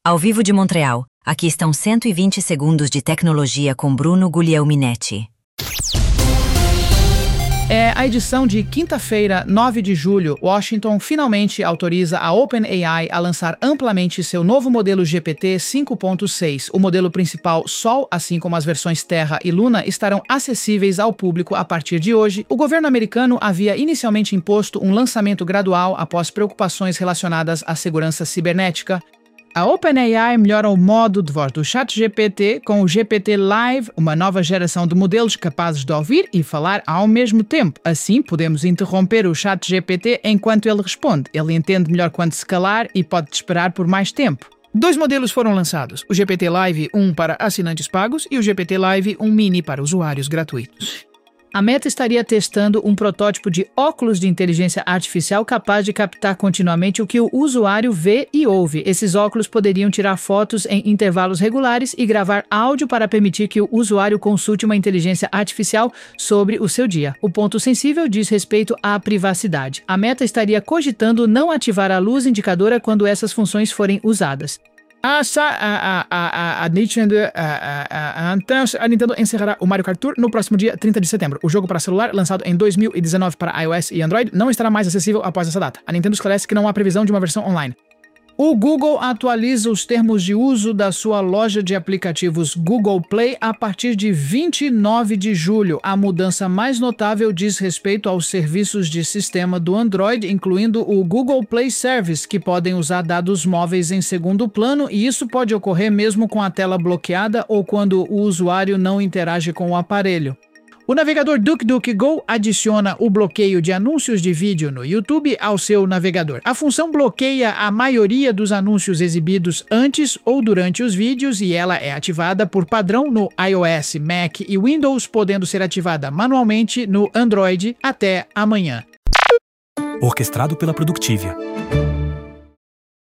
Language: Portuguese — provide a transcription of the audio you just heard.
Ao vivo de Montreal, aqui estão 120 segundos de tecnologia com Bruno Guglielminetti. É a edição de quinta-feira, 9 de julho. Washington finalmente autoriza a OpenAI a lançar amplamente seu novo modelo GPT 5.6. O modelo principal Sol, assim como as versões Terra e Luna, estarão acessíveis ao público a partir de hoje. O governo americano havia inicialmente imposto um lançamento gradual após preocupações relacionadas à segurança cibernética. A OpenAI melhora o modo de voz do ChatGPT com o GPT Live, uma nova geração de modelos capazes de ouvir e falar ao mesmo tempo. Assim, podemos interromper o ChatGPT enquanto ele responde. Ele entende melhor quando se calar e pode esperar por mais tempo. 2 modelos foram lançados, o GPT Live 1 para assinantes pagos e o GPT Live 1 Mini para usuários gratuitos. A Meta estaria testando um protótipo de óculos de inteligência artificial capaz de captar continuamente o que o usuário vê e ouve. Esses óculos poderiam tirar fotos em intervalos regulares e gravar áudio para permitir que o usuário consulte uma inteligência artificial sobre o seu dia. O ponto sensível diz respeito à privacidade. A Meta estaria cogitando não ativar a luz indicadora quando essas funções forem usadas. A Nintendo encerrará o Mario Kart Tour no próximo dia 30 de setembro. O jogo para celular, lançado em 2019 para iOS e Android, não estará mais acessível após essa data. A Nintendo esclarece que não há previsão de uma versão online. O Google atualiza os termos de uso da sua loja de aplicativos Google Play a partir de 29 de julho. A mudança mais notável diz respeito aos serviços de sistema do Android, incluindo o Google Play Service, que podem usar dados móveis em segundo plano, e isso pode ocorrer mesmo com a tela bloqueada ou quando o usuário não interage com o aparelho. O navegador DuckDuckGo adiciona o bloqueio de anúncios de vídeo no YouTube ao seu navegador. A função bloqueia a maioria dos anúncios exibidos antes ou durante os vídeos e ela é ativada por padrão no iOS, Mac e Windows, podendo ser ativada manualmente no Android até amanhã. Orquestrado pela Productivia.